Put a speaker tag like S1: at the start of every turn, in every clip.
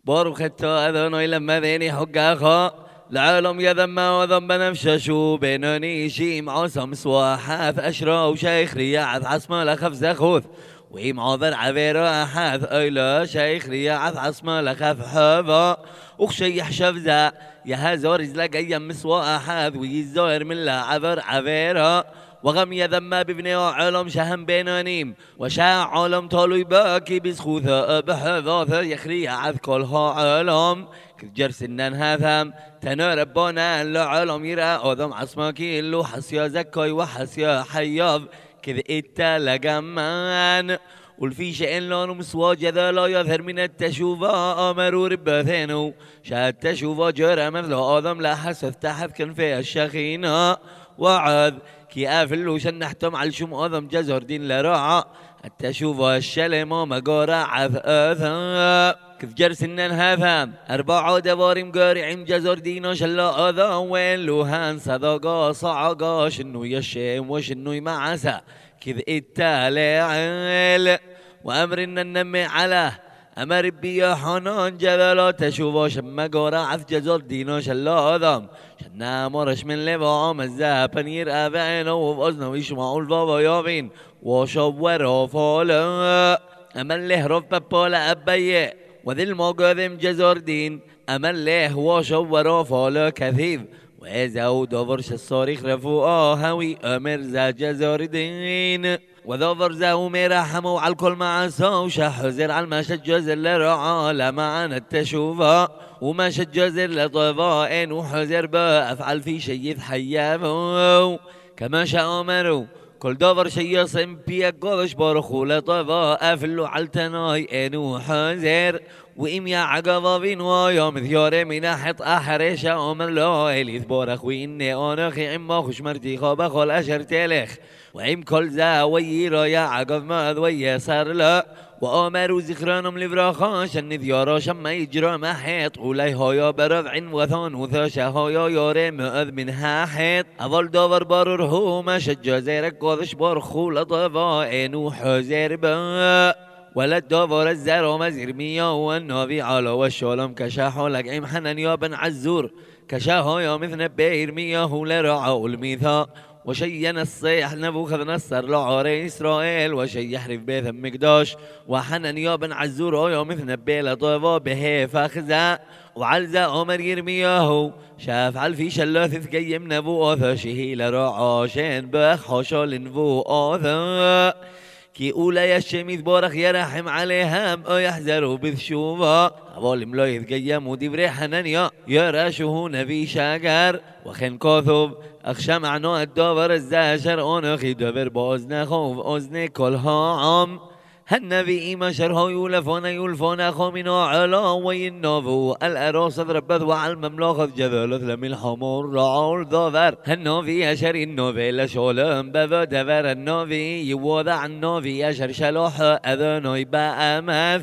S1: بارو خطا أذنوي لما ذيني حقاقا العالم يذم وذنب نفششو بينوني شيم عصم سواحاث أشرا وشيخ رياعث عصمة لخف زخوث ويم عذر عبير أحاث أيلا شيخ رياعث عصمة لخف حفا وخشيح شفزا يهزور يزلق أيام مسوا أحاث ويزور من لا عذر عبيرا وغم يذم ببني وعلم شهم بينانيم وشاع علم طالو يباكي بسخوثة بحذاثة يخري عذ كلها علم كجر سنن هذام تنور ربنا العلم يرى أذم عصمكي اللو حسيا زكاي وحسيا حياض كذ إتا لقمان والفي شيء لون مسواج ذا لا يظهر من التشوفا أمروا ربثينو شاد تشوفا جرى مثل آدم لا حسث تحت كنفي الشخينة وعذ كي أفلو شنحتم على شم آدم جزر دين لراعة التشوفا الشلمة مقارع عذ أذى كيف جرسنن هذا 4 دوارم قارعين جزر دينا شلا أذى وين لوهان صدقا صعقا شنو يشيم وشنو يمعسى كذ التالي وأمرنا النمي على أمر بيا حنان جذلا تشوفا شم قارع عذ جزر دينا شلا أذى شنا مرش من لبعام الزهبن يرأى بعينه وفأزنا ويشمعوا البابا يابين وشوروا فالا أمن له رف ببالا أبيه وذي المقاذم جزر دين أمن له وشوروا فالا كثيف وإذا ودفرش الصاريخ رفوقا هوي أمر ذا جزر دين وذفر ذا مرحموا على الكل معسا وشحزر على المشد جزر لرعا لمعنا التشوفا ومشد جزر لطفائن وحزر بأفعل في شيء يتحيبوا كما شاء أمروا كل دفر شيء يصم بيك قدش بارخو لطفاء أفلو علتناي إنو حزر وإم يا عقبا بينوا يوم ثياري من أحط أحرش أمر لا إليث بارخ وإني أناخي عما خوش مرتي خاب خال أشر تلخ وإم كل ذا ويرا يا عقب ما ذوي سر لا وآمروا ذكرانهم لفراخا شن ذيارا شما يجرى محيط ولي هايا برفع وثان وثاشا هايا ياري مؤذ منها حيط أول داور بارره مشد جازيرك قاذش بارخو لطفا إنو حزير با ولد داور الزر ومزير ميا والنبي على والشالم كشاحو لك عم حنن يا بن عزور كشاحو يا مثل بير مياه لرعا والميثا وشين الصيح نبوخذ نصر لعاري إسرائيل وشي يحرف بيث مقداش وحنن يا بن عزور يا مثل بيلا طيبا به فاخزا وعلزا عمر يرمياه شاف علفي شلاث ثقيم نبو آثا شهيل رعاشين بخ حاشا لنبو آثا كي أولى يشميث بارخ يرحم عليهم أو يحذروا بذشوفا أولم لا يتقيم ودبري حنانيا يراشوه نبي شاقر وخن كاثب أخشى معنى الدابر الزاشر أنخي دبر بأزن خوف أزن كلها عام هالنبي إيما شرها يولفون أخو من علا وينافو الأراس ضربت وعلى المملكة جذلت لم الحمر رعال ذاذر هالنبي أشر النبي لشولم بذا دبر النبي يوضع النبي أشر شلوح أذنوي بأمث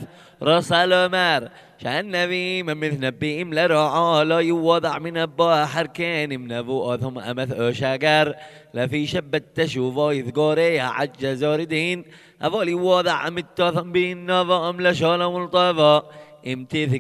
S1: رسل مر شان نبي من مثل نبي لرعا لا يوضع من أبا حركين من أبو ثم أمث أشاقر لفي شب التشوفا يذكوري عجز زاردين أولي وضع متاثم بين نظام لشالا والطفا امتث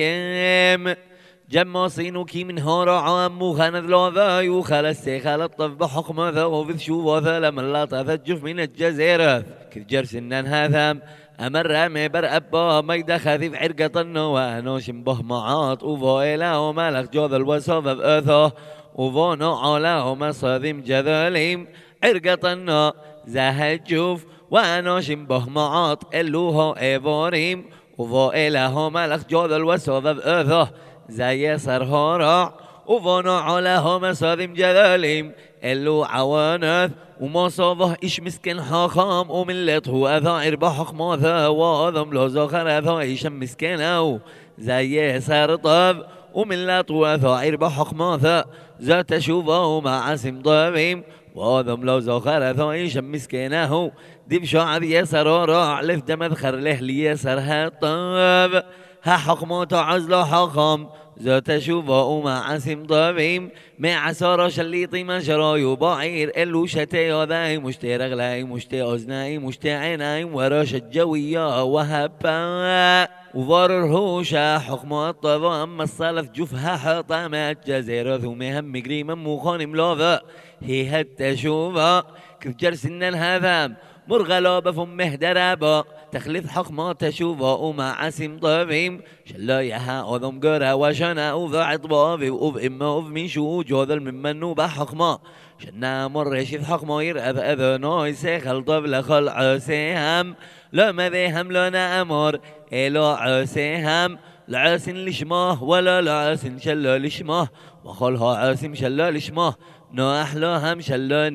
S1: قيم جماصين كي من هارا عم وخاند لاذا يوخل السيخل الطف بحكم ذا وفذ شوفا لمن لا تفجف من الجزيرة كذ سنن هذا أمر مبر أبا ميدا خذيف عرقة وأنوش به معاط وفائلا ومالك جوذ الوصف بأثا وفانا على مصادم جذاليم عرقة زهجوف وأنوش به معاط إلوها إيفاريم وفائلا مالك جوذ الوصف بأثا زي سرهارع وفانا على مصادم جذاليم إلو عوانث وما صابه إيش مسكن حاخام وملته أثائر بحق ماذا وأذم لو زاخر أثائش مسكن أو زي سرطب وملته أثائر بحق ماذا ذات شوفه مع اسم طبيم وأذم لو زاخر أثائش مسكنه دب شعب يسر راع لف دمذخر له ليسر هالطب ها حكمات عزل حقام ذات شوفا مع اسم طبيم مع سارة شليطي مشرا يبعير إلو شتي ذاي مشتي رغلاي مشتي أزناي مشتي عيناي وراش الجوية وهبا وضررهوشا حكم الطبا أما الصلف جفها حطامات جزيرة ثمهم قريما مخان ملاذا هي هالتشوفا كيف جرسنا الهذام مرغلابة فمه درابا تخلف حكمة تشوفا ومع عسم طبيم شلا يها أذم قرا وشنا وضع طبابي وأف إما أف من شو جوذل ممن نوبا حكمة شنا مرشد حكمة يرأب أذنو يسيخل طبل خل عسيهم لا مذيهم لنا أمر إلو عسيهم لعاسن لشماه ولا لعاسن شلا لشماه وخلها عاسم شلا لشماه نو أحلاهم شلا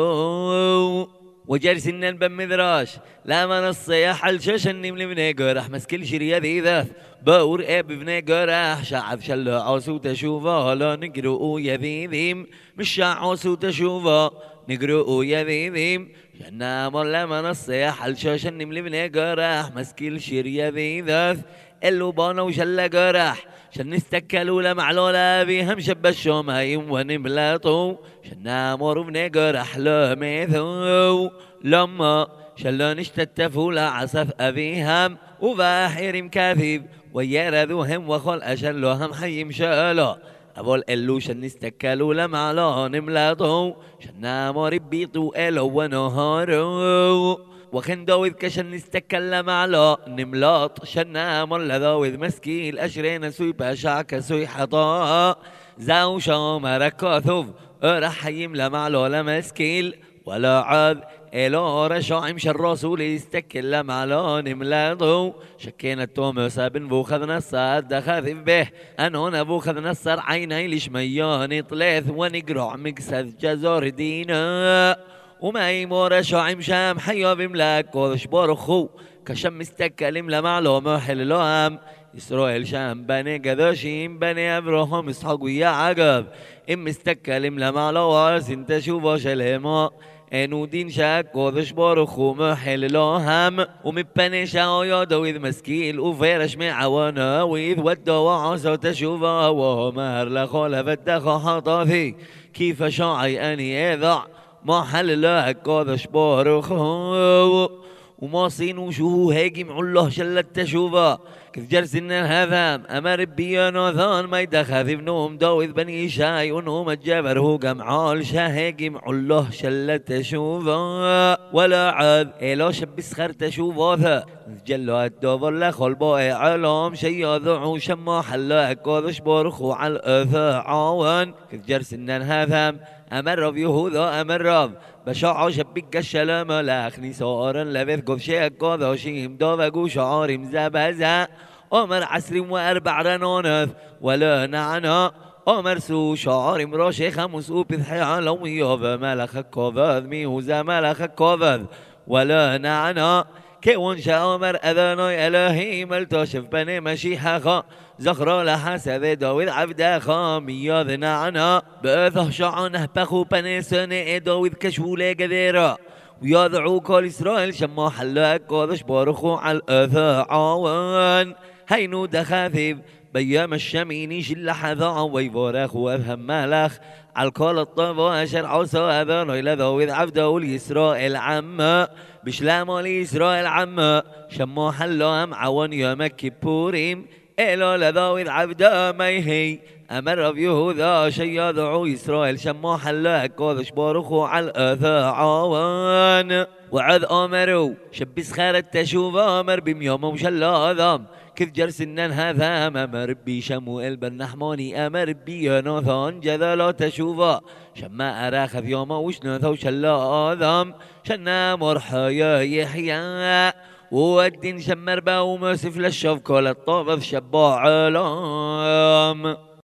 S1: نفرو وجرسنا بمذراش لا من الصياح الشاشن من بني قرح مسكل شريا ذي ذاث باور اب بني قرح شعب شلا عوسو تشوفا لا نقرؤوا يذيذيم مش شعوسو تشوفا نقرؤوا يذيذيم شنا مر من الصياح الشاشن من بني قرح مسكل شريا ذي ذاث اللوبانا وشلا قرح شن نستكلوا لمعلولا بيهم شب الشوم هايم ونبلاطو شنا مر بني قرح لميثو لما شلون اشتتفوا لعصف أبيهم وباحر مكاذب ويرذوهم وخل أشلوهم حي مشالا أبول إلو شن استكالوا لمعلا نملاطو شنا مربيطو إلو ونهارو وخن داوذ كشن استكال معلا نملاط شنا مر داوذ مسكيل أشرين سوي باشاك سوي حطا زاو شام ركاثوف راح يملا معلا لمسكيل ولا عاد إلو رشاعم الرسول يستكل معلون ملاضو شكينا توماس بن بوخذ نصر دخاذف به أنا بوخذ نصر عيني لشميان طليث ونقرع مقسد جزور دينا وما يمور شاعم شام حيا بملاك وذش بارخو كشم استكلم لمعلوم حللوهم إسرائيل شام بني قذاشيم بني أبراهام إسحاق ويا عقب إم استكلم لمعلوم سنت شوفا شلهما انو دين شاك وذش بارخو محللوهم ومبني شاويا دويذ مسكيل وفيرش معوانا وإذ ودوا عصا تشوفا وهمار لخول فتخا حطافي كيف شاعي أني إذع ما حللك وذش بارخو وما صينو شو هاجم الله شلت تشوفا كيف جرسنا هذام أمر بيانو ذان ما يدخذ بنوم داوذ بني شاي ونوم الجبر هو جمعال شاهاجم الله شلت تشوفا ولا عاد إلا شبس خر تشوفا ذا جلوا الدوبر لخل باي علام شي ذعو شما حلاك وذش بارخو على الأذى عوان كيف جرسنا هذام أمر بيهوذا أمر بشاع شبك الشلام لاخني صارا لبث قفشيك وذاشيم دافقو شعار مزبزا أمر عسر وأربع رنانث ولا نعنا أمر سو شعار مراشي خمس أوبث علوية فملخ الكوفاذ ميهوزا ملخ الكوفاذ ولا نعنا كون شامر أذاني إلهي ملتاشف بني مشيحة زخرا لحسب داوذ عبدا خامياذ نعنا بأثه شعنه بخو بني سنة داوذ كشولي قذيرا وياذعو كل إسرائيل شما حلاك وذش بارخو على الأثى عوان هينو دخاذب بيام الشميني شل حذا ويبارخ وأفهم مالخ عالكال الطبا أشر عصا أذاني لذاوذ عبدا والإسرائيل عما بشلام لإسرائيل عما شما حلام عوان يوم كيبوريم إلا لذاوذ عبدا ميهي أمر بيهوذا شي يدعو إسرائيل شما حلاك وذش بارخو على الأثى عوان وعذ أمرو شبس خارت تشوف أمر بميوم وشلا أذام كيف جرسنا هذا أمر بي شموئيل بن نحماني أمر بي يوناثان جذلا تشوفا شما أراخذ يوم وشناثا وشلا أذام شنا مرحيا يحيى والدين شمر باو مسف للشوف كل الطابث شباع علام